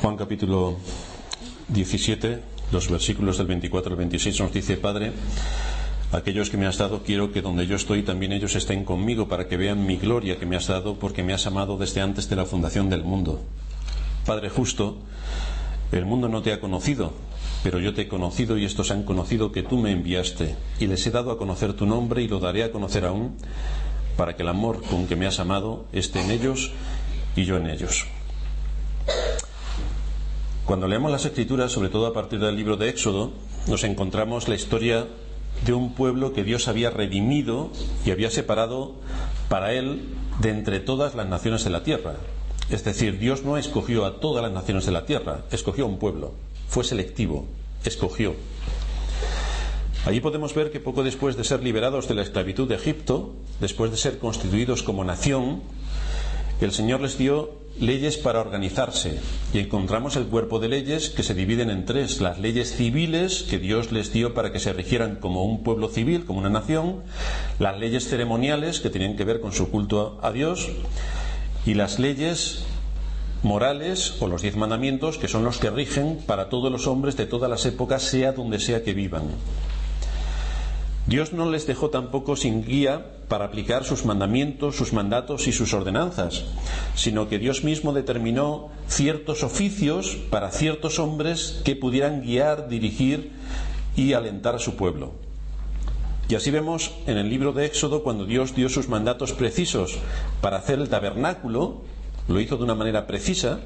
Juan capítulo 17, los versículos del 24 al 26 nos dice: Padre, aquellos que me has dado, quiero que donde yo estoy también ellos estén conmigo, para que vean mi gloria que me has dado, porque me has amado desde antes de la fundación del mundo. Padre justo, el mundo no te ha conocido, pero yo te he conocido, y estos han conocido que tú me enviaste, y les he dado a conocer tu nombre, y lo daré a conocer aún, para que el amor con que me has amado esté en ellos y yo en ellos. Cuando leemos las Escrituras, sobre todo a partir del libro de Éxodo, nos encontramos la historia de un pueblo que Dios había redimido y había separado para él de entre todas las naciones de la tierra. Es decir, Dios no escogió a todas las naciones de la tierra, escogió a un pueblo, fue selectivo, escogió. Allí podemos ver que poco después de ser liberados de la esclavitud de Egipto, después de ser constituidos como nación, el Señor les dio leyes para organizarse, y encontramos el cuerpo de leyes que se dividen en tres: las leyes civiles que Dios les dio para que se rigieran como un pueblo civil, como una nación; las leyes ceremoniales que tenían que ver con su culto a Dios; y las leyes morales, o los 10 mandamientos, que son los que rigen para todos los hombres de todas las épocas, sea donde sea que vivan. Dios no les dejó tampoco sin guía para aplicar sus mandamientos, sus mandatos y sus ordenanzas, sino que Dios mismo determinó ciertos oficios para ciertos hombres que pudieran guiar, dirigir y alentar a su pueblo. Y así vemos en el libro de Éxodo, cuando Dios dio sus mandatos precisos para hacer el tabernáculo, lo hizo de una manera precisa.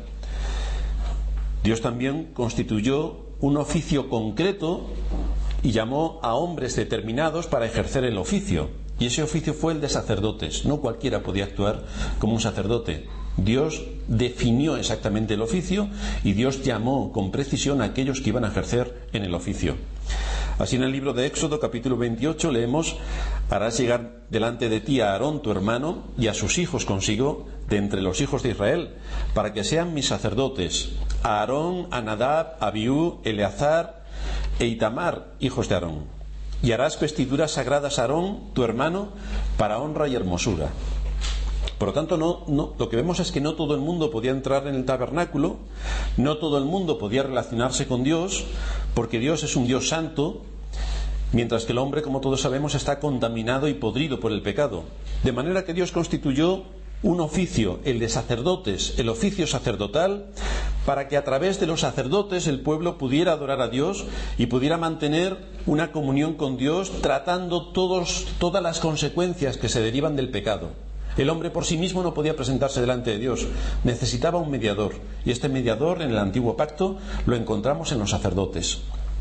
Dios también constituyó un oficio concreto y llamó a hombres determinados para ejercer el oficio, y ese oficio fue el de sacerdotes. No cualquiera podía actuar como un sacerdote. Dios definió exactamente el oficio, y Dios llamó con precisión a aquellos que iban a ejercer en el oficio. Así, en el libro de Éxodo capítulo 28 leemos: harás llegar delante de ti a Aarón tu hermano y a sus hijos consigo de entre los hijos de Israel, para que sean mis sacerdotes, a Aarón, a Nadab, a Abiú, Eleazar e Itamar, hijos de Aarón. Y harás vestiduras sagradas a Aarón tu hermano, para honra y hermosura. Por lo tanto, lo que vemos es que no todo el mundo podía entrar en el tabernáculo, no todo el mundo podía relacionarse con Dios, porque Dios es un Dios santo, mientras que el hombre, como todos sabemos, está contaminado y podrido por el pecado. De manera que Dios constituyó un oficio, el de sacerdotes, el oficio sacerdotal, para que a través de los sacerdotes el pueblo pudiera adorar a Dios y pudiera mantener una comunión con Dios, tratando todas las consecuencias que se derivan del pecado. El hombre por sí mismo no podía presentarse delante de Dios, necesitaba un mediador, y este mediador en el antiguo pacto lo encontramos en los sacerdotes.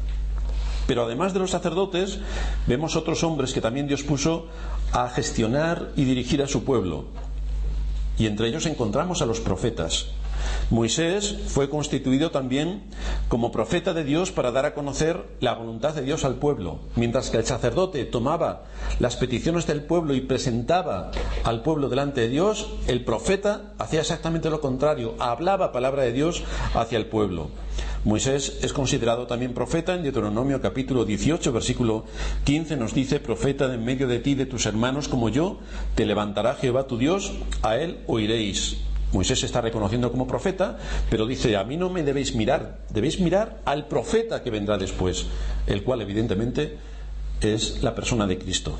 Pero además de los sacerdotes, vemos otros hombres que también Dios puso a gestionar y dirigir a su pueblo, y entre ellos encontramos a los profetas. Moisés fue constituido también como profeta de Dios para dar a conocer la voluntad de Dios al pueblo, mientras que el sacerdote tomaba las peticiones del pueblo y presentaba al pueblo delante de Dios. El profeta hacía exactamente lo contrario, hablaba palabra de Dios hacia el pueblo. Moisés es considerado también profeta. En Deuteronomio capítulo 18 versículo 15 nos dice: profeta de en medio de ti, de tus hermanos como yo, te levantará Jehová tu Dios, a él oiréis. Moisés se está reconociendo como profeta, pero dice: a mí no me debéis mirar, debéis mirar al profeta que vendrá después, el cual evidentemente es la persona de Cristo.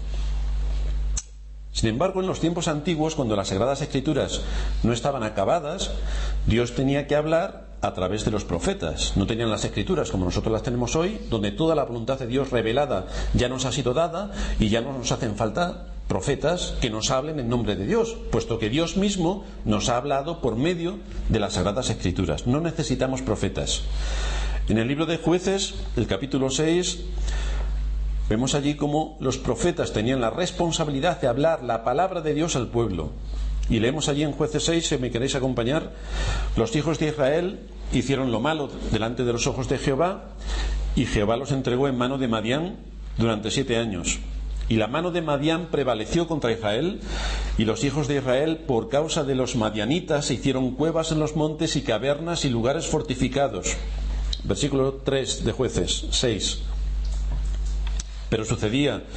Sin embargo, en los tiempos antiguos, cuando las Sagradas Escrituras no estaban acabadas, Dios tenía que hablar a través de los profetas. No tenían las Escrituras como nosotros las tenemos hoy, donde toda la voluntad de Dios revelada ya nos ha sido dada, y ya no nos hacen falta profetas que nos hablen en nombre de Dios, puesto que Dios mismo nos ha hablado por medio de las Sagradas Escrituras. No necesitamos profetas. En el libro de Jueces, el capítulo 6, vemos allí cómo los profetas tenían la responsabilidad de hablar la palabra de Dios al pueblo. Y leemos allí en Jueces 6, si me queréis acompañar: los hijos de Israel hicieron lo malo delante de los ojos de Jehová, y Jehová los entregó en mano de Madián durante 7 años. Y la mano de Madián prevaleció contra Israel, y los hijos de Israel, por causa de los madianitas, hicieron cuevas en los montes y cavernas y lugares fortificados. Versículo 3 de Jueces 6. Pero sucedía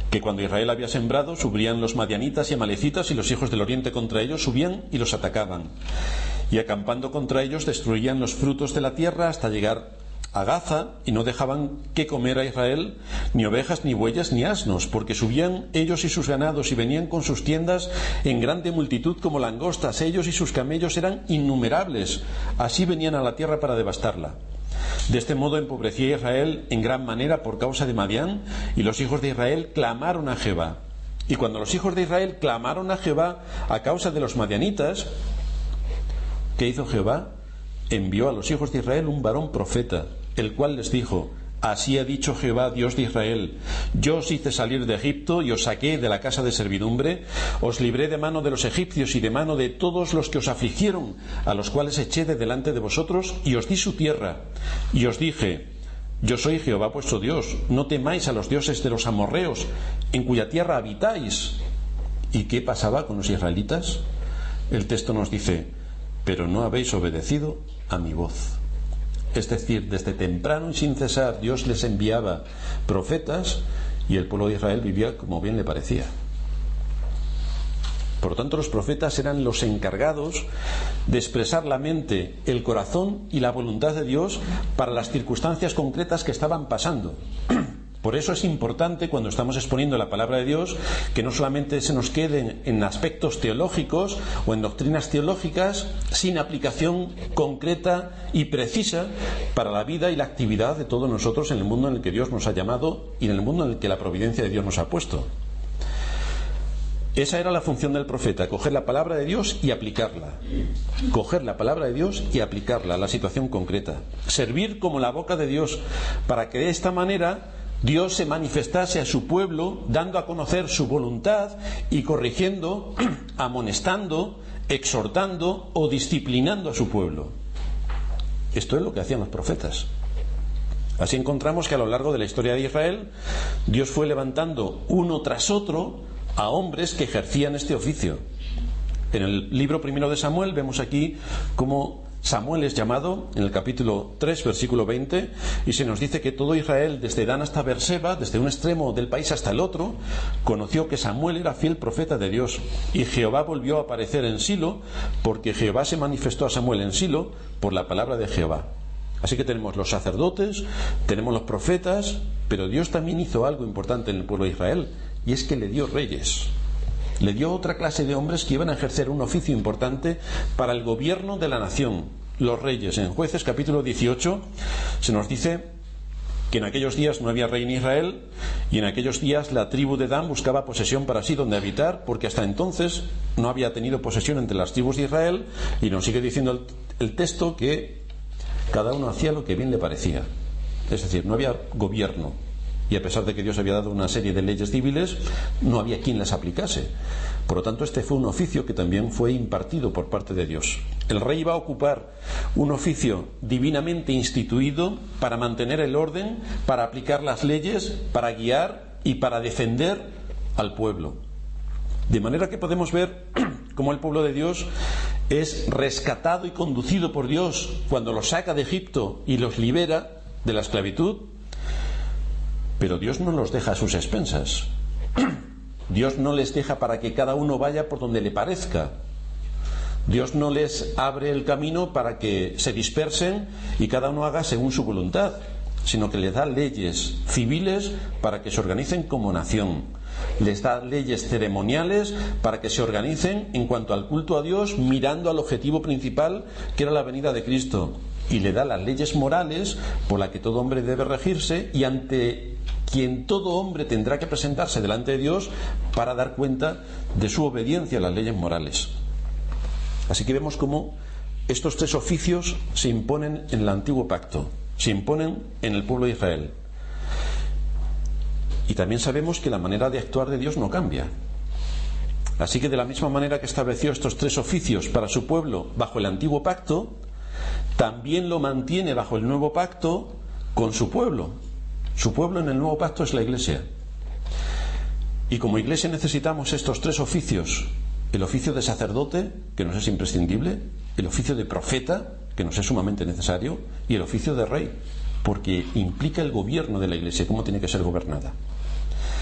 que cuando Israel había sembrado, subían los madianitas y amalecitas, y los hijos del oriente contra ellos subían y los atacaban. Y acampando contra ellos, destruían los frutos de la tierra hasta llegar a Gaza, y no dejaban que comer a Israel ni ovejas, ni bueyes, ni asnos, porque subían ellos y sus ganados, y venían con sus tiendas en grande multitud como langostas. Ellos y sus camellos eran innumerables. Así venían a la tierra para devastarla. De este modo empobrecía Israel en gran manera por causa de Madián, y los hijos de Israel clamaron a Jehová. Y cuando los hijos de Israel clamaron a Jehová a causa de los madianitas, ¿qué hizo Jehová? Envió a los hijos de Israel un varón profeta, el cual les dijo: Así ha dicho Jehová, Dios de Israel: Yo os hice salir de Egipto y os saqué de la casa de servidumbre, os libré de mano de los egipcios y de mano de todos los que os afligieron, a los cuales eché de delante de vosotros, y os di su tierra. Y os dije: Yo soy Jehová vuestro Dios, no temáis a los dioses de los amorreos, en cuya tierra habitáis. ¿Y qué pasaba con los israelitas? El texto nos dice: Pero no habéis obedecido a mi voz. Es decir, desde temprano y sin cesar Dios les enviaba profetas, y el pueblo de Israel vivía como bien le parecía. Por lo tanto, los profetas eran los encargados de expresar la mente, el corazón y la voluntad de Dios para las circunstancias concretas que estaban pasando. Por eso es importante, cuando estamos exponiendo la palabra de Dios, que no solamente se nos queden en aspectos teológicos o en doctrinas teológicas sin aplicación concreta y precisa para la vida y la actividad de todos nosotros en el mundo en el que Dios nos ha llamado y en el mundo en el que la providencia de Dios nos ha puesto. Esa era la función del profeta: coger la palabra de Dios y aplicarla. Coger la palabra de Dios y aplicarla a la situación concreta. Servir como la boca de Dios, para que de esta manera Dios se manifestase a su pueblo, dando a conocer su voluntad y corrigiendo, amonestando, exhortando o disciplinando a su pueblo. Esto es lo que hacían los profetas. Así encontramos que a lo largo de la historia de Israel, Dios fue levantando uno tras otro a hombres que ejercían este oficio. En el libro primero de Samuel vemos aquí cómo Samuel es llamado, en el capítulo 3, versículo 20, y se nos dice que todo Israel, desde Dan hasta Beerseba, desde un extremo del país hasta el otro, conoció que Samuel era fiel profeta de Dios. Y Jehová volvió a aparecer en Silo, porque Jehová se manifestó a Samuel en Silo por la palabra de Jehová. Así que tenemos los sacerdotes, tenemos los profetas, pero Dios también hizo algo importante en el pueblo de Israel, y es que le dio reyes. Le dio otra clase de hombres que iban a ejercer un oficio importante para el gobierno de la nación, los reyes. En Jueces capítulo 18 se nos dice que en aquellos días no había rey en Israel, y en aquellos días la tribu de Dan buscaba posesión para sí donde habitar, porque hasta entonces no había tenido posesión entre las tribus de Israel. Y nos sigue diciendo el texto que cada uno hacía lo que bien le parecía. Es decir, no había gobierno. Y a pesar de que Dios había dado una serie de leyes civiles, no había quien las aplicase. Por lo tanto, este fue un oficio que también fue impartido por parte de Dios. El rey iba a ocupar un oficio divinamente instituido para mantener el orden, para aplicar las leyes, para guiar y para defender al pueblo. De manera que podemos ver cómo el pueblo de Dios es rescatado y conducido por Dios cuando los saca de Egipto y los libera de la esclavitud. Pero Dios no los deja a sus expensas. Dios no les deja para que cada uno vaya por donde le parezca. Dios no les abre el camino para que se dispersen y cada uno haga según su voluntad, sino que les da leyes civiles para que se organicen como nación. Les da leyes ceremoniales para que se organicen en cuanto al culto a Dios, mirando al objetivo principal, que era la venida de Cristo. Y le da las leyes morales por las que todo hombre debe regirse, y ante quien todo hombre tendrá que presentarse delante de Dios para dar cuenta de su obediencia a las leyes morales. Así que vemos cómo estos tres oficios se imponen en el antiguo pacto, se imponen en el pueblo de Israel. Y también sabemos que la manera de actuar de Dios no cambia. Así que de la misma manera que estableció estos tres oficios para su pueblo bajo el antiguo pacto, también lo mantiene bajo el nuevo pacto con su pueblo. Su pueblo en el nuevo pacto es la Iglesia. Y como Iglesia necesitamos estos tres oficios: el oficio de sacerdote, que nos es imprescindible; el oficio de profeta, que nos es sumamente necesario; y el oficio de rey, porque implica el gobierno de la Iglesia, cómo tiene que ser gobernada.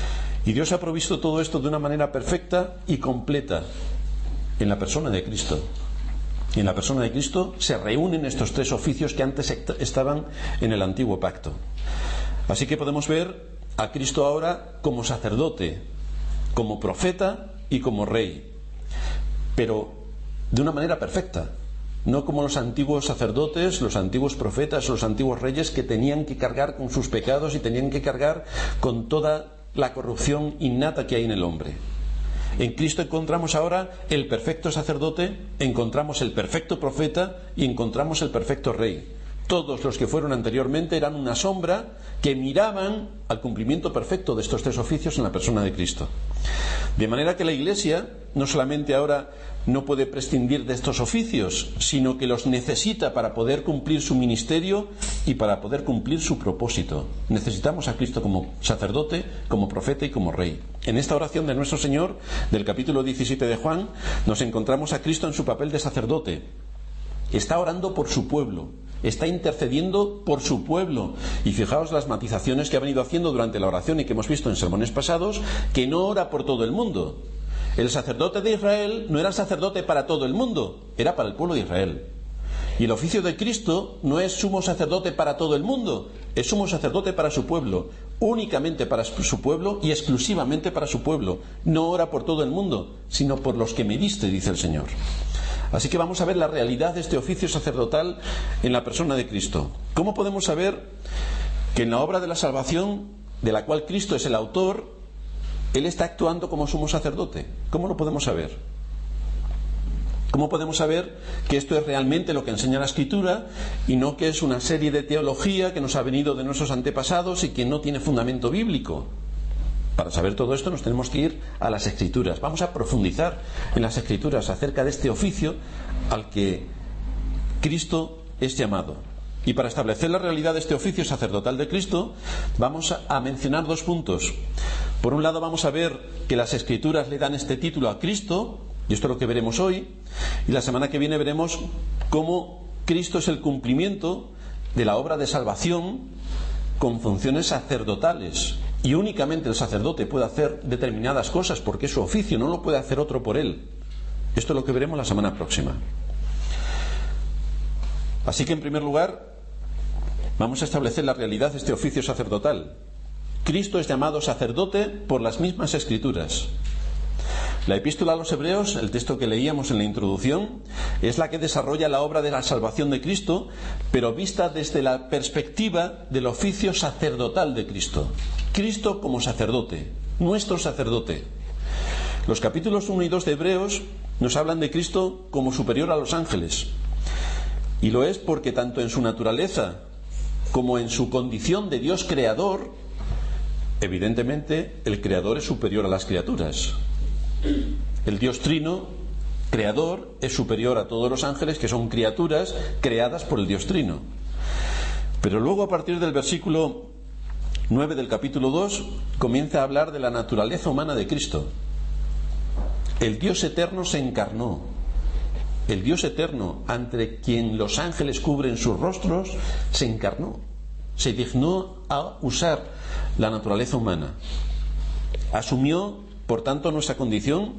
Y Dios ha provisto todo esto de una manera perfecta y completa en la persona de Cristo. Y en la persona de Cristo se reúnen estos tres oficios que antes estaban en el antiguo pacto. Así que podemos ver a Cristo ahora como sacerdote, como profeta y como rey, pero de una manera perfecta, no como los antiguos sacerdotes, los antiguos profetas, los antiguos reyes, que tenían que cargar con sus pecados y tenían que cargar con toda la corrupción innata que hay en el hombre. En Cristo encontramos ahora el perfecto sacerdote, encontramos el perfecto profeta y encontramos el perfecto rey. Todos los que fueron anteriormente eran una sombra que miraban al cumplimiento perfecto de estos tres oficios en la persona de Cristo. De manera que la Iglesia no solamente ahora no puede prescindir de estos oficios, sino que los necesita para poder cumplir su ministerio y para poder cumplir su propósito. Necesitamos a Cristo como sacerdote, como profeta y como rey. En esta oración de nuestro Señor, del capítulo 17 de Juan, nos encontramos a Cristo en su papel de sacerdote. Está orando por su pueblo, está intercediendo por su pueblo. Y fijaos las matizaciones que ha venido haciendo durante la oración y que hemos visto en sermones pasados, que no ora por todo el mundo. El sacerdote de Israel no era sacerdote para todo el mundo, era para el pueblo de Israel. Y el oficio de Cristo no es sumo sacerdote para todo el mundo, es sumo sacerdote para su pueblo, únicamente para su pueblo y exclusivamente para su pueblo. No ora por todo el mundo, sino por los que me diste, dice el Señor. Así que vamos a ver la realidad de este oficio sacerdotal en la persona de Cristo. ¿Cómo podemos saber que en la obra de la salvación, de la cual Cristo es el autor, Él está actuando como sumo sacerdote? ¿Cómo lo podemos saber? ¿Cómo podemos saber que esto es realmente lo que enseña la Escritura y no que es una serie de teología que nos ha venido de nuestros antepasados y que no tiene fundamento bíblico? Para saber todo esto nos tenemos que ir a las Escrituras. Vamos a profundizar en las Escrituras acerca de este oficio al que Cristo es llamado. Y para establecer la realidad de este oficio sacerdotal de Cristo, vamos a mencionar dos puntos. Por un lado, vamos a ver que las Escrituras le dan este título a Cristo, y esto es lo que veremos hoy, y la semana que viene veremos cómo Cristo es el cumplimiento de la obra de salvación con funciones sacerdotales. Y únicamente el sacerdote puede hacer determinadas cosas porque es su oficio, no lo puede hacer otro por él. Esto es lo que veremos la semana próxima. Así que en primer lugar vamos a establecer la realidad de este oficio sacerdotal. Cristo es llamado sacerdote por las mismas Escrituras. La epístola a los Hebreos, el texto que leíamos en la introducción, es la que desarrolla la obra de la salvación de Cristo, pero vista desde la perspectiva del oficio sacerdotal de Cristo. Cristo como sacerdote, nuestro sacerdote. Los capítulos 1 y 2 de Hebreos nos hablan de Cristo como superior a los ángeles. Y lo es porque tanto en su naturaleza como en su condición de Dios creador, evidentemente el creador es superior a las criaturas. El Dios Trino, creador, es superior a todos los ángeles, que son criaturas creadas por el Dios Trino. Pero luego, a partir del versículo 9 del capítulo 2, comienza a hablar de la naturaleza humana de Cristo. El Dios eterno se encarnó. El Dios eterno, ante quien los ángeles cubren sus rostros, se encarnó. Se dignó a usar la naturaleza humana. Asumió, por tanto, nuestra condición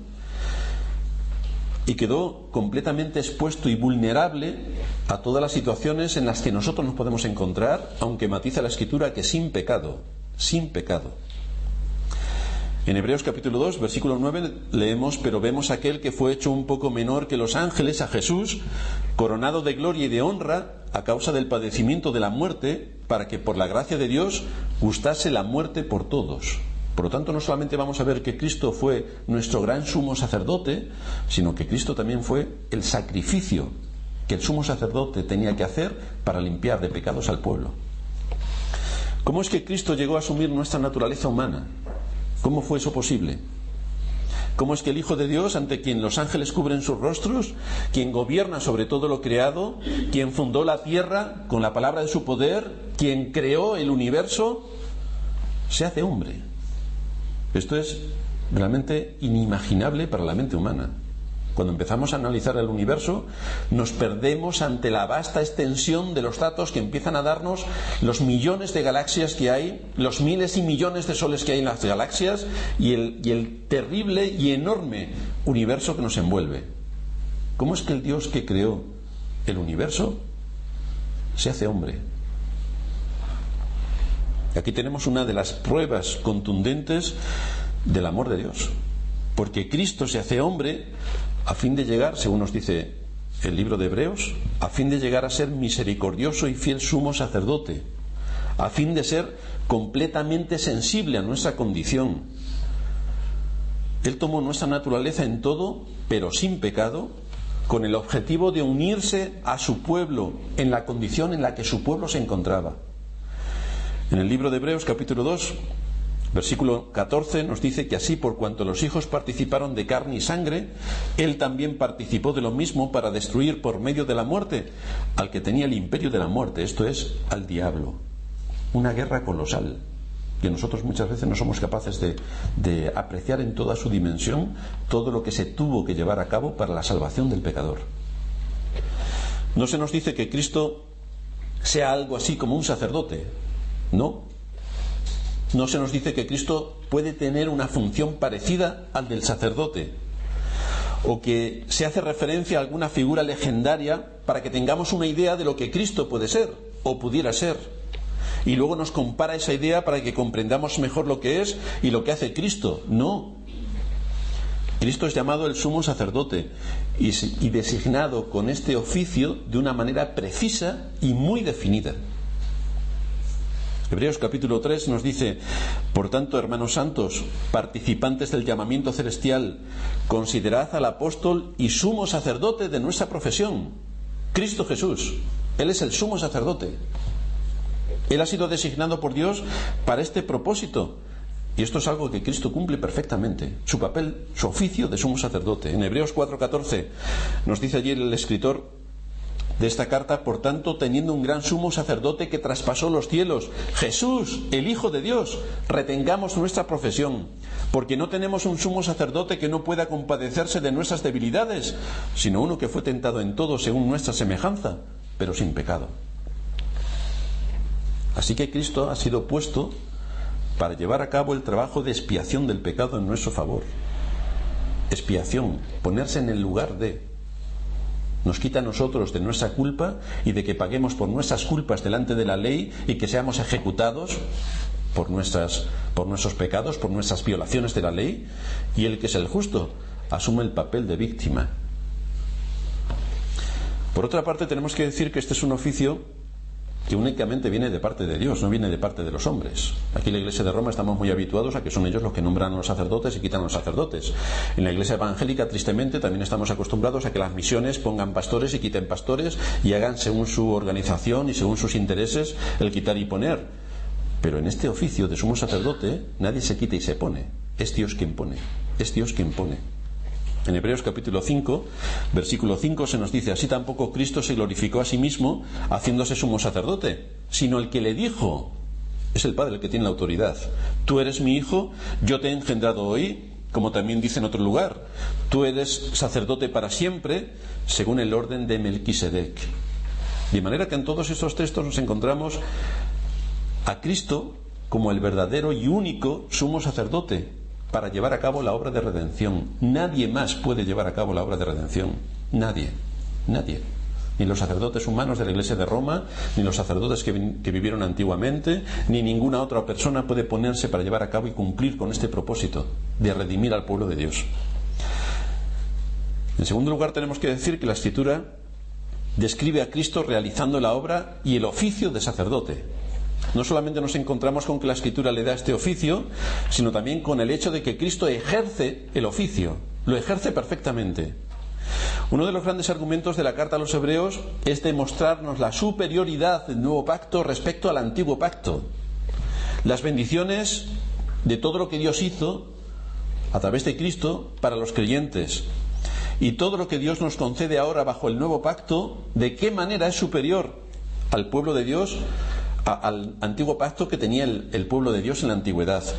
y quedó completamente expuesto y vulnerable a todas las situaciones en las que nosotros nos podemos encontrar, aunque matiza la Escritura que sin pecado, sin pecado. En Hebreos capítulo 2, versículo 9 leemos: pero vemos a aquel que fue hecho un poco menor que los ángeles, a Jesús, coronado de gloria y de honra a causa del padecimiento de la muerte, para que por la gracia de Dios gustase la muerte por todos. Por lo tanto, no solamente vamos a ver que Cristo fue nuestro gran sumo sacerdote, sino que Cristo también fue el sacrificio que el sumo sacerdote tenía que hacer para limpiar de pecados al pueblo. ¿Cómo es que Cristo llegó a asumir nuestra naturaleza humana? ¿Cómo fue eso posible? ¿Cómo es que el Hijo de Dios, ante quien los ángeles cubren sus rostros, quien gobierna sobre todo lo creado, quien fundó la tierra con la palabra de su poder, quien creó el universo, se hace hombre? Esto es realmente inimaginable para la mente humana. Cuando empezamos a analizar el universo, nos perdemos ante la vasta extensión de los datos que empiezan a darnos los millones de galaxias que hay, los miles y millones de soles que hay en las galaxias y el terrible y enorme universo que nos envuelve. ¿Cómo es que el Dios que creó el universo se hace hombre? Aquí tenemos una de las pruebas contundentes del amor de Dios, porque Cristo se hace hombre a fin de llegar, según nos dice el libro de Hebreos, a fin de llegar a ser misericordioso y fiel sumo sacerdote, a fin de ser completamente sensible a nuestra condición. Él tomó nuestra naturaleza en todo, pero sin pecado, con el objetivo de unirse a su pueblo en la condición en la que su pueblo se encontraba. En el libro de Hebreos, capítulo 2, versículo 14, nos dice que así, por cuanto los hijos participaron de carne y sangre, Él también participó de lo mismo para destruir por medio de la muerte al que tenía el imperio de la muerte, esto es, al diablo. Una guerra colosal que nosotros muchas veces no somos capaces de apreciar en toda su dimensión, todo lo que se tuvo que llevar a cabo para la salvación del pecador. No se nos dice que Cristo sea algo así como un sacerdote, no se nos dice que Cristo puede tener una función parecida al del sacerdote, o que se hace referencia a alguna figura legendaria para que tengamos una idea de lo que Cristo puede ser o pudiera ser, y luego nos compara esa idea para que comprendamos mejor lo que es y lo que hace Cristo. No, Cristo es llamado el sumo sacerdote y designado con este oficio de una manera precisa y muy definida. Hebreos capítulo 3 nos dice: por tanto, hermanos santos, participantes del llamamiento celestial, considerad al apóstol y sumo sacerdote de nuestra profesión, Cristo Jesús. Él es el sumo sacerdote. Él ha sido designado por Dios para este propósito. Y esto es algo que Cristo cumple perfectamente. Su papel, su oficio de sumo sacerdote. En Hebreos 4:14 nos dice allí el escritor de esta carta: por tanto, teniendo un gran sumo sacerdote que traspasó los cielos, Jesús, el Hijo de Dios, retengamos nuestra profesión, porque no tenemos un sumo sacerdote que no pueda compadecerse de nuestras debilidades, sino uno que fue tentado en todo según nuestra semejanza, pero sin pecado. Así que Cristo ha sido puesto para llevar a cabo el trabajo de expiación del pecado en nuestro favor. Expiación, ponerse en el lugar de... Nos quita a nosotros de nuestra culpa y de que paguemos por nuestras culpas delante de la ley y que seamos ejecutados por nuestros pecados, por nuestras violaciones de la ley, y el que es el justo asume el papel de víctima. Por otra parte, tenemos que decir que este es un oficio que únicamente viene de parte de Dios, no viene de parte de los hombres. Aquí en la Iglesia de Roma estamos muy habituados a que son ellos los que nombran a los sacerdotes y quitan a los sacerdotes. En la Iglesia evangélica, tristemente, también estamos acostumbrados a que las misiones pongan pastores y quiten pastores y hagan según su organización y según sus intereses el quitar y poner. Pero en este oficio de sumo sacerdote nadie se quita y se pone. Es Dios quien pone. Es Dios quien pone. En Hebreos capítulo 5, versículo 5 se nos dice: así tampoco Cristo se glorificó a sí mismo haciéndose sumo sacerdote, sino el que le dijo, es el Padre el que tiene la autoridad: tú eres mi hijo, yo te he engendrado hoy, como también dice en otro lugar, tú eres sacerdote para siempre, según el orden de Melquisedec. De manera que en todos estos textos nos encontramos a Cristo como el verdadero y único sumo sacerdote para llevar a cabo la obra de redención. Nadie más puede llevar a cabo la obra de redención. Nadie. Ni los sacerdotes humanos de la Iglesia de Roma, ni los sacerdotes que vivieron antiguamente, ni ninguna otra persona puede ponerse para llevar a cabo y cumplir con este propósito de redimir al pueblo de Dios. En segundo lugar, tenemos que decir que la Escritura describe a Cristo realizando la obra y el oficio de sacerdote. No solamente nos encontramos con que la Escritura le da este oficio, sino también con el hecho de que Cristo ejerce el oficio, lo ejerce perfectamente. Uno de los grandes argumentos de la carta a los Hebreos es demostrarnos la superioridad del nuevo pacto respecto al antiguo pacto. Las bendiciones de todo lo que Dios hizo a través de Cristo para los creyentes, y todo lo que Dios nos concede ahora bajo el nuevo pacto, de qué manera es superior al pueblo de Dios, al antiguo pacto que tenía el pueblo de Dios en la antigüedad.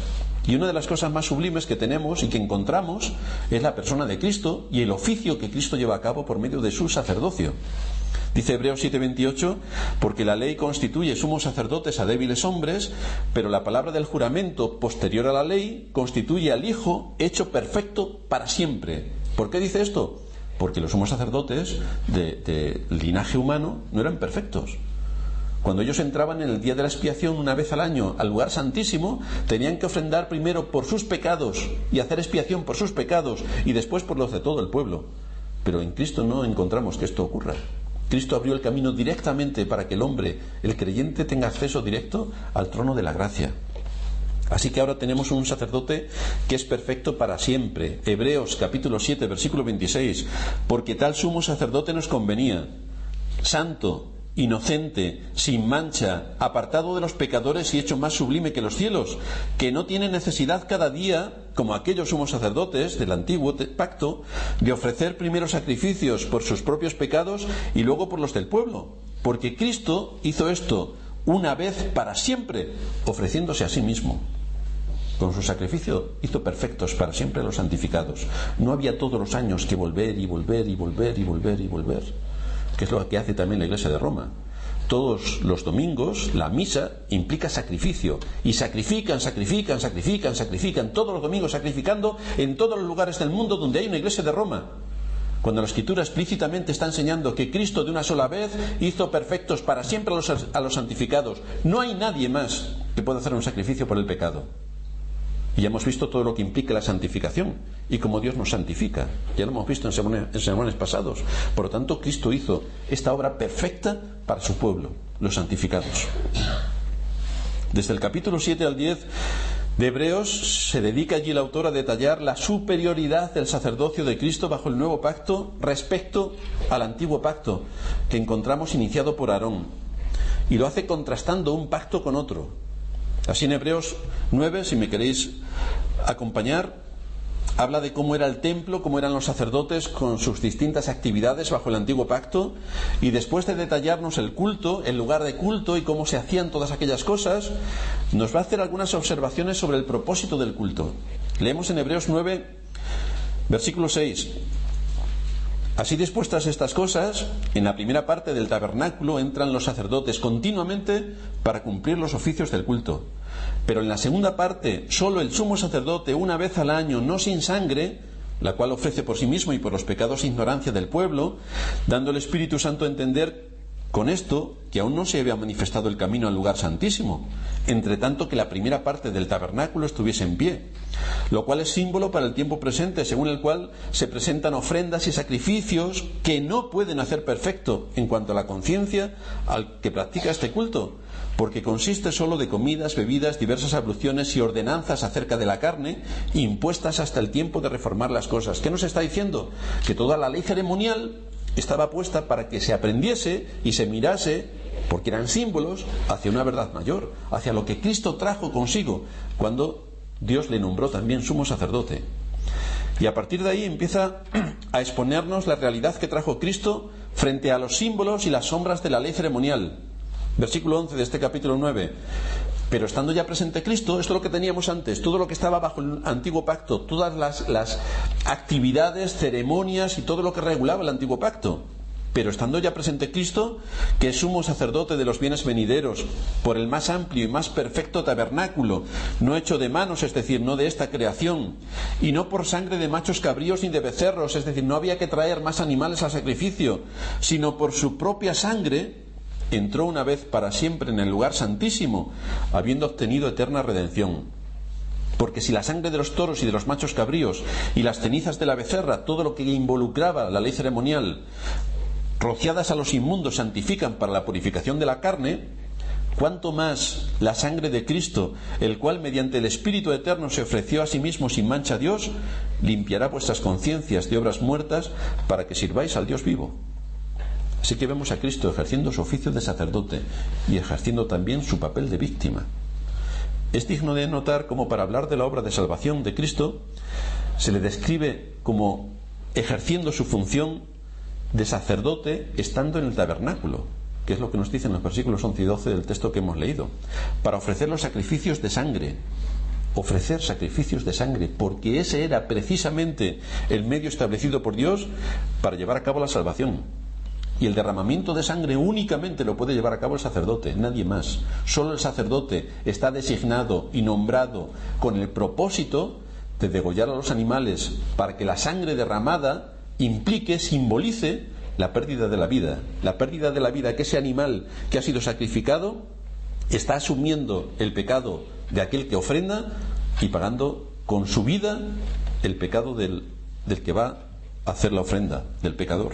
Y una de las cosas más sublimes que tenemos y que encontramos es la persona de Cristo y el oficio que Cristo lleva a cabo por medio de su sacerdocio. Dice Hebreos 7:28, porque la ley constituye sumos sacerdotes a débiles hombres, pero la palabra del juramento posterior a la ley constituye al Hijo hecho perfecto para siempre. ¿Por qué dice esto? Porque los sumos sacerdotes de linaje humano no eran perfectos. Cuando ellos entraban en el día de la expiación una vez al año al lugar santísimo, tenían que ofrendar primero por sus pecados y hacer expiación por sus pecados y después por los de todo el pueblo. Pero en Cristo no encontramos que esto ocurra. Cristo abrió el camino directamente para que el hombre, el creyente, tenga acceso directo al trono de la gracia. Así que ahora tenemos un sacerdote que es perfecto para siempre. Hebreos capítulo 7, versículo 26, porque tal sumo sacerdote nos convenía, santo, inocente, sin mancha, apartado de los pecadores y hecho más sublime que los cielos, que no tiene necesidad cada día, como aquellos sumos sacerdotes del antiguo pacto, de ofrecer primero sacrificios por sus propios pecados y luego por los del pueblo, porque Cristo hizo esto una vez para siempre, ofreciéndose a sí mismo. Con su sacrificio hizo perfectos para siempre a los santificados. No había todos los años que volver y volver y volver y volver y volver, que es lo que hace también la Iglesia de Roma. Todos los domingos la misa implica sacrificio, y sacrifican todos los domingos, sacrificando en todos los lugares del mundo donde hay una Iglesia de Roma, cuando la Escritura explícitamente está enseñando que Cristo de una sola vez hizo perfectos para siempre a los santificados. No hay nadie más que pueda hacer un sacrificio por el pecado. Y ya hemos visto todo lo que implica la santificación y cómo Dios nos santifica. Ya lo hemos visto en sermones pasados. Por lo tanto, Cristo hizo esta obra perfecta para su pueblo, los santificados. Desde el capítulo 7 al 10 de Hebreos se dedica allí el autor a detallar la superioridad del sacerdocio de Cristo bajo el nuevo pacto respecto al antiguo pacto que encontramos iniciado por Aarón. Y lo hace contrastando un pacto con otro. Así en Hebreos 9, si me queréis acompañar, habla de cómo era el templo, cómo eran los sacerdotes con sus distintas actividades bajo el antiguo pacto, y después de detallarnos el culto, el lugar de culto y cómo se hacían todas aquellas cosas, nos va a hacer algunas observaciones sobre el propósito del culto. Leemos en Hebreos 9, versículo 6. Así dispuestas estas cosas, en la primera parte del tabernáculo entran los sacerdotes continuamente para cumplir los oficios del culto. Pero en la segunda parte, solo el sumo sacerdote una vez al año, no sin sangre, la cual ofrece por sí mismo y por los pecados e ignorancia del pueblo, dando el Espíritu Santo a entender con esto que aún no se había manifestado el camino al lugar santísimo, entre tanto que la primera parte del tabernáculo estuviese en pie, lo cual es símbolo para el tiempo presente, según el cual se presentan ofrendas y sacrificios que no pueden hacer perfecto en cuanto a la conciencia al que practica este culto, porque consiste solo de comidas, bebidas, diversas abluciones y ordenanzas acerca de la carne, impuestas hasta el tiempo de reformar las cosas. ¿Qué nos está diciendo? Que toda la ley ceremonial estaba puesta para que se aprendiese y se mirase, porque eran símbolos, hacia una verdad mayor, hacia lo que Cristo trajo consigo cuando Dios le nombró también sumo sacerdote. Y a partir de ahí empieza a exponernos la realidad que trajo Cristo frente a los símbolos y las sombras de la ley ceremonial. Versículo 11 de este capítulo 9. Pero estando ya presente Cristo, esto es lo que teníamos antes, todo lo que estaba bajo el antiguo pacto, todas las actividades, ceremonias y todo lo que regulaba el antiguo pacto. Pero estando ya presente Cristo, que es sumo sacerdote de los bienes venideros, por el más amplio y más perfecto tabernáculo, no hecho de manos, es decir, no de esta creación, y no por sangre de machos cabríos ni de becerros, es decir, no había que traer más animales al sacrificio, sino por su propia sangre, entró una vez para siempre en el lugar santísimo, habiendo obtenido eterna redención. Porque si la sangre de los toros y de los machos cabríos y las cenizas de la becerra, todo lo que involucraba la ley ceremonial, rociadas a los inmundos, santifican para la purificación de la carne, cuánto más la sangre de Cristo, el cual mediante el Espíritu Eterno se ofreció a sí mismo sin mancha a Dios, limpiará vuestras conciencias de obras muertas para que sirváis al Dios vivo. Así que vemos a Cristo ejerciendo su oficio de sacerdote y ejerciendo también su papel de víctima. Es digno de notar cómo para hablar de la obra de salvación de Cristo se le describe como ejerciendo su función de sacerdote estando en el tabernáculo, que es lo que nos dicen los versículos 11 y 12 del texto que hemos leído, para ofrecer los sacrificios de sangre. ofrecer sacrificios de sangre, porque ese era precisamente el medio establecido por Dios para llevar a cabo la salvación. Y el derramamiento de sangre únicamente lo puede llevar a cabo el sacerdote, nadie más. Solo el sacerdote está designado y nombrado con el propósito de degollar a los animales para que la sangre derramada implique, simbolice la pérdida de la vida. La pérdida de la vida, que ese animal que ha sido sacrificado está asumiendo el pecado de aquel que ofrenda y pagando con su vida el pecado del que va a hacer la ofrenda, del pecador.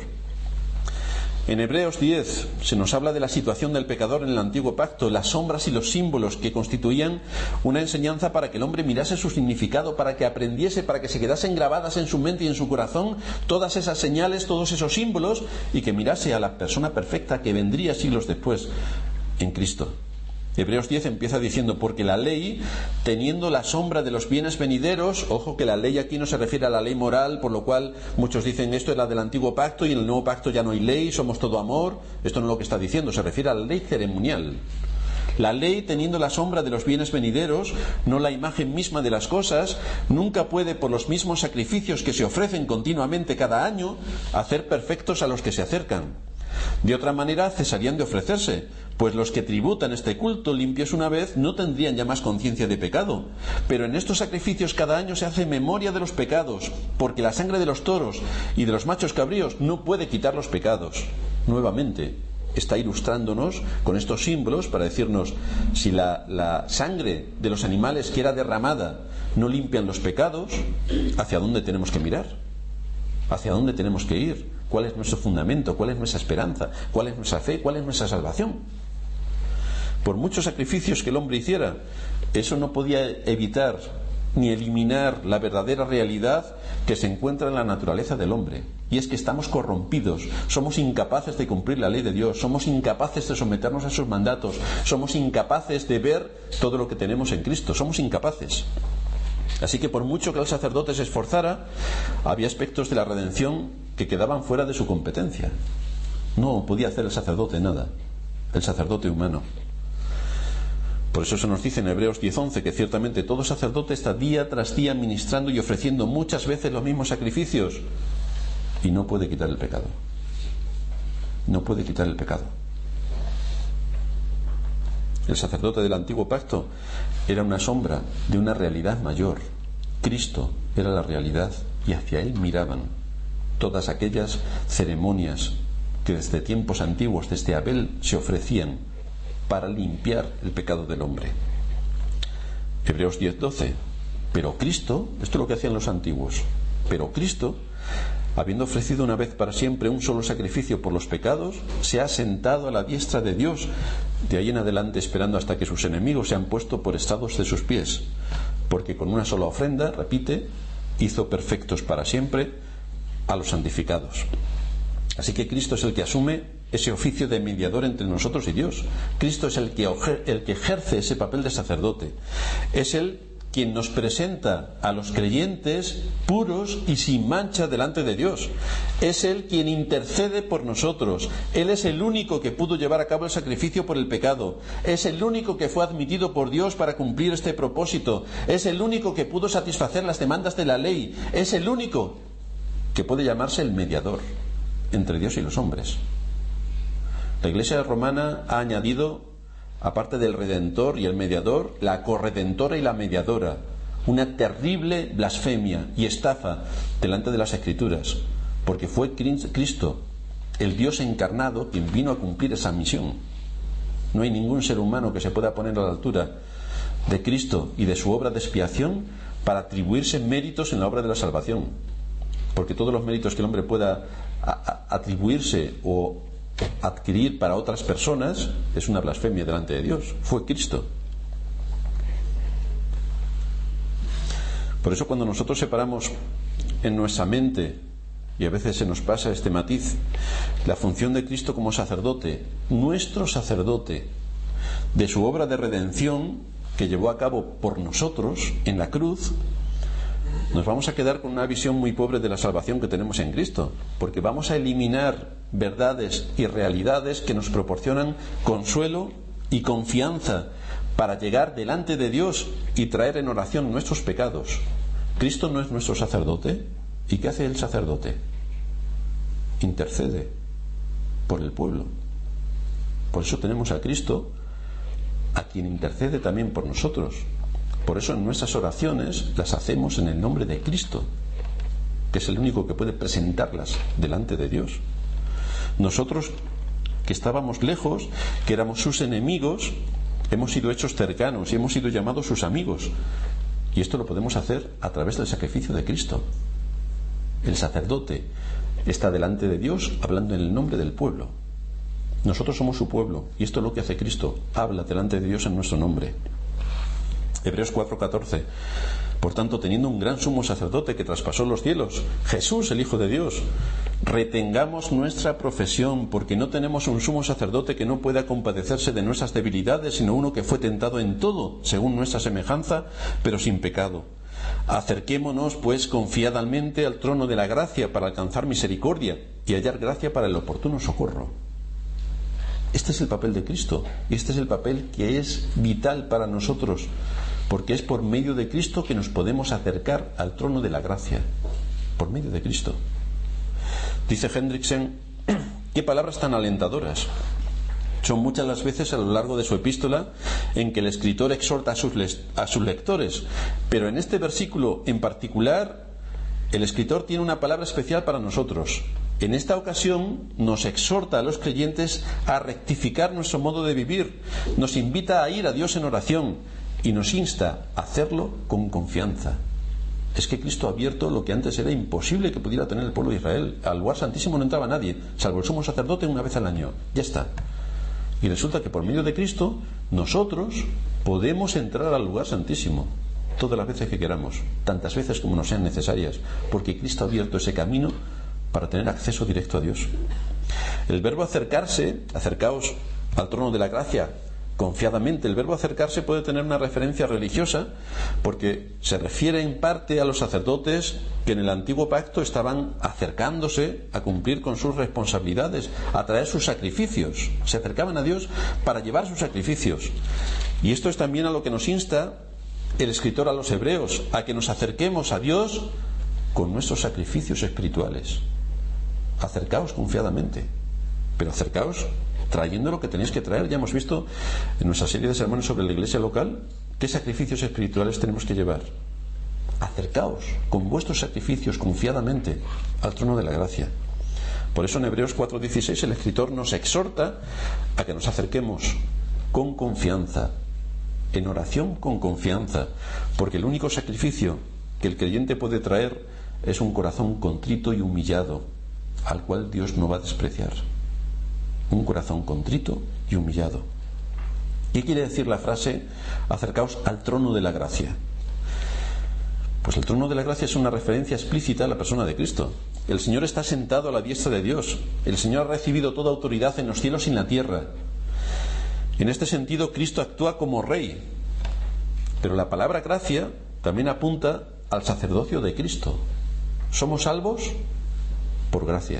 En Hebreos 10 se nos habla de la situación del pecador en el antiguo pacto, las sombras y los símbolos que constituían una enseñanza para que el hombre mirase su significado, para que aprendiese, para que se quedasen grabadas en su mente y en su corazón todas esas señales, todos esos símbolos, y que mirase a la persona perfecta que vendría siglos después en Cristo. Hebreos 10 empieza diciendo: porque la ley, teniendo la sombra de los bienes venideros, ojo que la ley aquí no se refiere a la ley moral, por lo cual muchos dicen esto es la del antiguo pacto y en el nuevo pacto ya no hay ley, somos todo amor. Esto no es lo que está diciendo, se refiere a la ley ceremonial. La ley, teniendo la sombra de los bienes venideros, no la imagen misma de las cosas, nunca puede, por los mismos sacrificios que se ofrecen continuamente cada año, hacer perfectos a los que se acercan. De otra manera cesarían de ofrecerse, pues los que tributan este culto limpios una vez no tendrían ya más conciencia de pecado. Pero en estos sacrificios cada año se hace memoria de los pecados, porque la sangre de los toros y de los machos cabríos no puede quitar los pecados. Nuevamente está ilustrándonos con estos símbolos para decirnos: si la sangre de los animales que era derramada no limpian los pecados, ¿hacia dónde tenemos que mirar? ¿Hacia dónde tenemos que ir? ¿Cuál es nuestro fundamento? ¿Cuál es nuestra esperanza? ¿Cuál es nuestra fe? ¿Cuál es nuestra salvación? Por muchos sacrificios que el hombre hiciera, eso no podía evitar ni eliminar la verdadera realidad que se encuentra en la naturaleza del hombre. Y es que estamos corrompidos, somos incapaces de cumplir la ley de Dios, somos incapaces de someternos a sus mandatos, somos incapaces de ver todo lo que tenemos en Cristo, somos incapaces. Así que por mucho que el sacerdote se esforzara, había aspectos de la redención que quedaban fuera de su competencia. No podía hacer el sacerdote nada, el sacerdote humano. Por eso se nos dice en Hebreos 10:11 que ciertamente todo sacerdote está día tras día ministrando y ofreciendo muchas veces los mismos sacrificios y no puede quitar el pecado. No puede quitar el pecado. El sacerdote del antiguo pacto era una sombra de una realidad mayor. Cristo era la realidad y hacia él miraban todas aquellas ceremonias que desde tiempos antiguos, desde Abel, se ofrecían para limpiar el pecado del hombre. Hebreos 10:12. Pero Cristo, esto es lo que hacían los antiguos, pero Cristo, habiendo ofrecido una vez para siempre un solo sacrificio por los pecados, se ha sentado a la diestra de Dios, de ahí en adelante esperando hasta que sus enemigos se han puesto por estrados de sus pies, porque con una sola ofrenda, repite, hizo perfectos para siempre a los santificados. Así que Cristo es el que asume ese oficio de mediador entre nosotros y Dios. Cristo es el que ejerce ese papel de sacerdote. Es Él quien nos presenta a los creyentes puros y sin mancha delante de Dios. Es Él quien intercede por nosotros. Él es el único que pudo llevar a cabo el sacrificio por el pecado. Es el único que fue admitido por Dios para cumplir este propósito. Es el único que pudo satisfacer las demandas de la ley. Es el único que puede llamarse el mediador entre Dios y los hombres. La Iglesia romana ha añadido, aparte del Redentor y el Mediador, la corredentora y la mediadora, una terrible blasfemia y estafa delante de las Escrituras, porque fue Cristo, el Dios encarnado, quien vino a cumplir esa misión. No hay ningún ser humano que se pueda poner a la altura de Cristo y de su obra de expiación para atribuirse méritos en la obra de la salvación, porque todos los méritos que el hombre pueda atribuirse o adquirir para otras personas es una blasfemia delante de Dios. Fue Cristo. Por eso cuando nosotros separamos en nuestra mente, y a veces se nos pasa este matiz, la función de Cristo como sacerdote, nuestro sacerdote, de su obra de redención que llevó a cabo por nosotros en la cruz, nos vamos a quedar con una visión muy pobre de la salvación que tenemos en Cristo, porque vamos a eliminar verdades y realidades que nos proporcionan consuelo y confianza para llegar delante de Dios y traer en oración nuestros pecados. Cristo no es nuestro sacerdote. ¿Y qué hace el sacerdote? Intercede por el pueblo. Por eso tenemos a Cristo, a quien intercede también por nosotros. Por eso en nuestras oraciones las hacemos en el nombre de Cristo, que es el único que puede presentarlas delante de Dios. Nosotros, que estábamos lejos, que éramos sus enemigos, hemos sido hechos cercanos y hemos sido llamados sus amigos. Y esto lo podemos hacer a través del sacrificio de Cristo. El sacerdote está delante de Dios hablando en el nombre del pueblo. Nosotros somos su pueblo, y esto es lo que hace Cristo: habla delante de Dios en nuestro nombre. Hebreos 4:14. Por tanto, teniendo un gran sumo sacerdote que traspasó los cielos, Jesús, el Hijo de Dios, retengamos nuestra profesión, porque no tenemos un sumo sacerdote que no pueda compadecerse de nuestras debilidades, sino uno que fue tentado en todo, según nuestra semejanza, pero sin pecado. Acerquémonos, pues, confiadamente al trono de la gracia para alcanzar misericordia y hallar gracia para el oportuno socorro. Este es el papel de Cristo, y este es el papel que es vital para nosotros, porque es por medio de Cristo que nos podemos acercar al trono de la gracia. Por medio de Cristo. Dice Hendriksen: qué palabras tan alentadoras. Son muchas las veces a lo largo de su epístola en que el escritor exhorta a sus lectores, pero en este versículo en particular el escritor tiene una palabra especial para nosotros. En esta ocasión nos exhorta a los creyentes a rectificar nuestro modo de vivir, nos invita a ir a Dios en oración y nos insta a hacerlo con confianza. Es que Cristo ha abierto lo que antes era imposible que pudiera tener el pueblo de Israel. Al lugar santísimo no entraba nadie, salvo el sumo sacerdote una vez al año. Ya está. Y resulta que por medio de Cristo nosotros podemos entrar al lugar santísimo todas las veces que queramos, tantas veces como nos sean necesarias, porque Cristo ha abierto ese camino para tener acceso directo a Dios. El verbo acercarse, acercaos al trono de la gracia confiadamente, el verbo acercarse puede tener una referencia religiosa, porque se refiere en parte a los sacerdotes que en el antiguo pacto estaban acercándose a cumplir con sus responsabilidades, a traer sus sacrificios. Se acercaban a Dios para llevar sus sacrificios. Y esto es también a lo que nos insta el escritor a los hebreos, a que nos acerquemos a Dios con nuestros sacrificios espirituales. Acercaos confiadamente, pero acercaos trayendo lo que tenéis que traer. Ya hemos visto en nuestra serie de sermones sobre la iglesia local qué sacrificios espirituales tenemos que llevar. Acercaos con vuestros sacrificios confiadamente al trono de la gracia. Por eso en Hebreos 4:16 el escritor nos exhorta a que nos acerquemos con confianza, en oración con confianza, porque el único sacrificio que el creyente puede traer es un corazón contrito y humillado, al cual Dios no va a despreciar. Un corazón contrito y humillado. ¿Qué quiere decir la frase acercaos al trono de la gracia? Pues el trono de la gracia es una referencia explícita a la persona de Cristo. El Señor está sentado a la diestra de Dios. El Señor ha recibido toda autoridad en los cielos y en la tierra. En este sentido, Cristo actúa como Rey. Pero la palabra gracia también apunta al sacerdocio de Cristo. Somos salvos por gracia.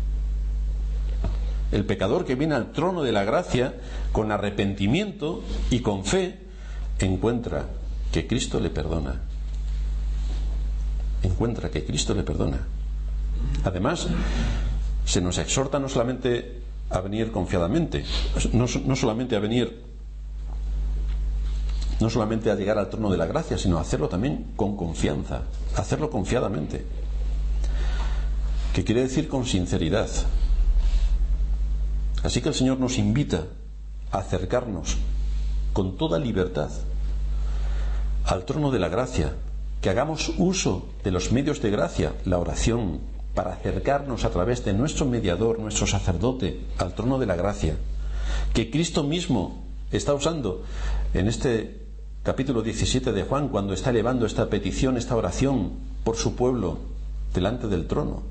El pecador que viene al trono de la gracia con arrepentimiento y con fe encuentra que Cristo le perdona. Encuentra que Cristo le perdona. Además, se nos exhorta no solamente a venir confiadamente, no solamente a llegar al trono de la gracia, sino a hacerlo también con confianza, hacerlo confiadamente. ¿Qué quiere decir con sinceridad? Así que el Señor nos invita a acercarnos con toda libertad al trono de la gracia, que hagamos uso de los medios de gracia, la oración, para acercarnos a través de nuestro mediador, nuestro sacerdote, al trono de la gracia, que Cristo mismo está usando en este capítulo 17 de Juan, cuando está elevando esta petición, esta oración por su pueblo delante del trono.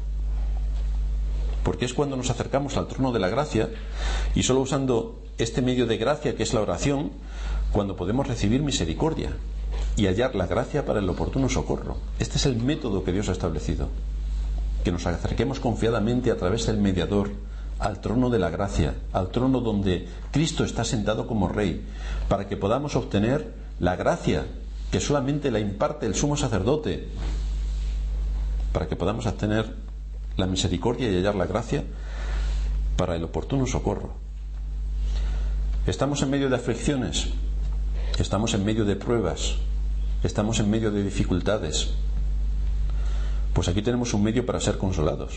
Porque es cuando nos acercamos al trono de la gracia, y solo usando este medio de gracia que es la oración, cuando podemos recibir misericordia y hallar la gracia para el oportuno socorro. Este es el método que Dios ha establecido, que nos acerquemos confiadamente a través del mediador, al trono de la gracia, al trono donde Cristo está sentado como Rey, para que podamos obtener la gracia que solamente la imparte el sumo sacerdote, para que podamos obtener la misericordia y hallar la gracia para el oportuno socorro. Estamos en medio de aflicciones, estamos en medio de pruebas, estamos en medio de dificultades. Pues aquí tenemos un medio para ser consolados.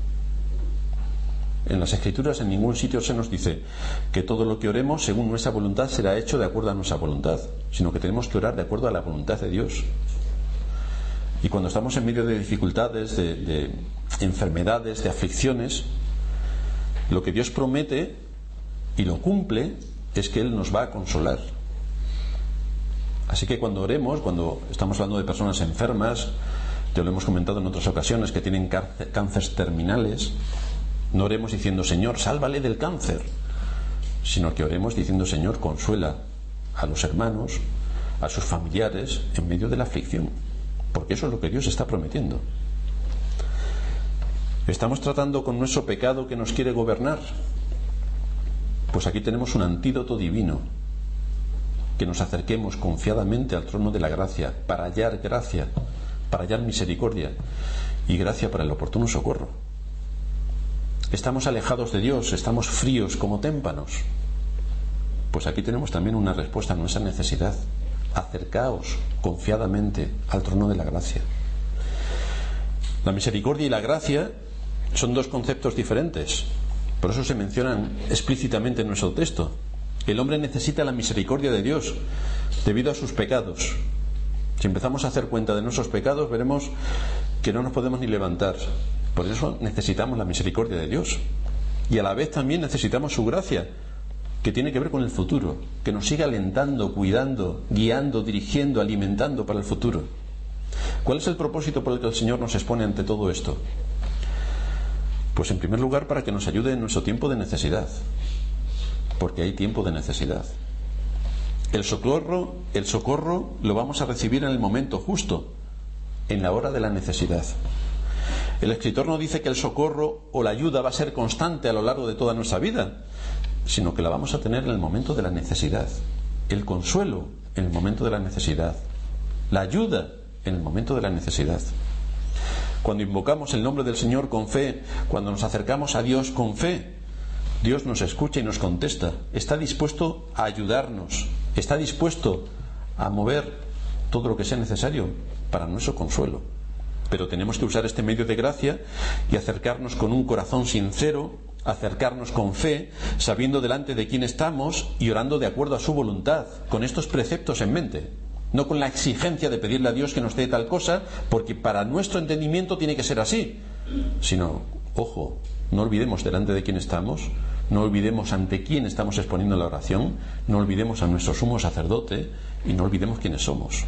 En las Escrituras en ningún sitio se nos dice que todo lo que oremos según nuestra voluntad será hecho de acuerdo a nuestra voluntad, sino que tenemos que orar de acuerdo a la voluntad de Dios. Y cuando estamos en medio de dificultades, de enfermedades, de aflicciones, lo que Dios promete y lo cumple es que Él nos va a consolar. Así que cuando oremos, cuando estamos hablando de personas enfermas, te lo hemos comentado en otras ocasiones, que tienen cánceres terminales, no oremos diciendo Señor, sálvale del cáncer, sino que oremos diciendo Señor, consuela a los hermanos, a sus familiares en medio de la aflicción, porque eso es lo que Dios está prometiendo. ¿Estamos tratando con nuestro pecado que nos quiere gobernar? Pues aquí tenemos un antídoto divino, que nos acerquemos confiadamente al trono de la gracia, para hallar gracia, para hallar misericordia y gracia para el oportuno socorro. Estamos alejados de Dios, estamos fríos como témpanos. Pues aquí tenemos también una respuesta a nuestra necesidad. Acercaos confiadamente al trono de la gracia. La misericordia y la gracia son dos conceptos diferentes. Por eso se mencionan explícitamente en nuestro texto. El hombre necesita la misericordia de Dios debido a sus pecados. Si empezamos a hacer cuenta de nuestros pecados, veremos que no nos podemos ni levantar. Por eso necesitamos la misericordia de Dios. Y a la vez también necesitamos su gracia, que tiene que ver con el futuro, que nos siga alentando, cuidando, guiando, dirigiendo, alimentando para el futuro. ¿Cuál es el propósito por el que el Señor nos expone ante todo esto? Pues en primer lugar para que nos ayude en nuestro tiempo de necesidad, porque hay tiempo de necesidad. El socorro lo vamos a recibir en el momento justo, en la hora de la necesidad. El escritor no dice que el socorro o la ayuda va a ser constante a lo largo de toda nuestra vida, sino que la vamos a tener en el momento de la necesidad. El consuelo en el momento de la necesidad. La ayuda en el momento de la necesidad. Cuando invocamos el nombre del Señor con fe, cuando nos acercamos a Dios con fe, Dios nos escucha y nos contesta. Está dispuesto a ayudarnos, está dispuesto a mover todo lo que sea necesario para nuestro consuelo. Pero tenemos que usar este medio de gracia y acercarnos con un corazón sincero, acercarnos con fe, sabiendo delante de quién estamos y orando de acuerdo a su voluntad, con estos preceptos en mente. No con la exigencia de pedirle a Dios que nos dé tal cosa, porque para nuestro entendimiento tiene que ser así. Sino, ojo, no olvidemos delante de quién estamos, no olvidemos ante quién estamos exponiendo la oración, no olvidemos a nuestro sumo sacerdote y no olvidemos quiénes somos.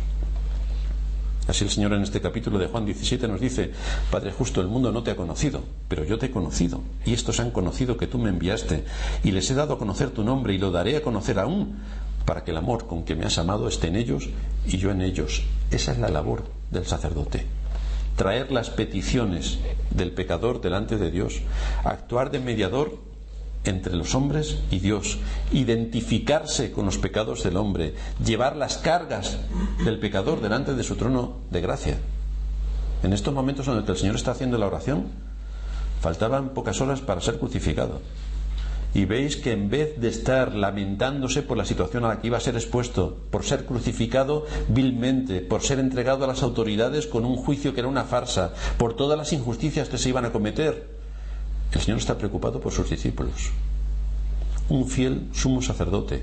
Así el Señor en este capítulo de Juan 17 nos dice: Padre justo, el mundo no te ha conocido, pero yo te he conocido, y estos han conocido que tú me enviaste, y les he dado a conocer tu nombre, y lo daré a conocer aún, para que el amor con que me has amado esté en ellos y yo en ellos. Esa es la labor del sacerdote: traer las peticiones del pecador delante de Dios, actuar de mediador entre los hombres y Dios, identificarse con los pecados del hombre, llevar las cargas del pecador delante de su trono de gracia. En estos momentos en los que el Señor está haciendo la oración, faltaban pocas horas para ser crucificado. Y veis que en vez de estar lamentándose por la situación a la que iba a ser expuesto, por ser crucificado vilmente, por ser entregado a las autoridades con un juicio que era una farsa, por todas las injusticias que se iban a cometer, el Señor está preocupado por sus discípulos. Un fiel sumo sacerdote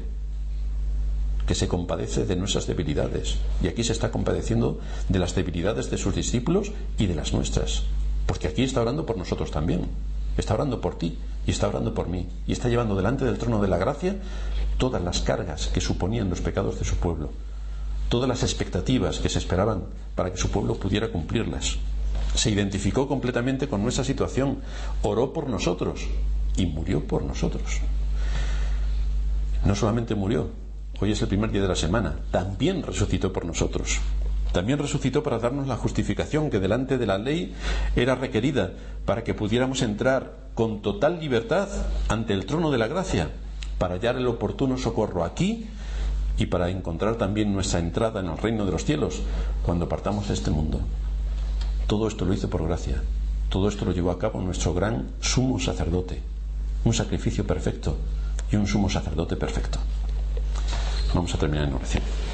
que se compadece de nuestras debilidades, y aquí se está compadeciendo de las debilidades de sus discípulos y de las nuestras, porque aquí está orando por nosotros también. Está orando por ti y está orando por mí, y está llevando delante del trono de la gracia todas las cargas que suponían los pecados de su pueblo, todas las expectativas que se esperaban para que su pueblo pudiera cumplirlas. Se identificó completamente con nuestra situación, oró por nosotros y murió por nosotros. No solamente murió, hoy es el primer día de la semana, también resucitó por nosotros. También resucitó para darnos la justificación que delante de la ley era requerida para que pudiéramos entrar con total libertad ante el trono de la gracia para hallar el oportuno socorro aquí y para encontrar también nuestra entrada en el reino de los cielos cuando partamos de este mundo. Todo esto lo hizo por gracia. Todo esto lo llevó a cabo nuestro gran sumo sacerdote, un sacrificio perfecto y un sumo sacerdote perfecto. Vamos a terminar en oración.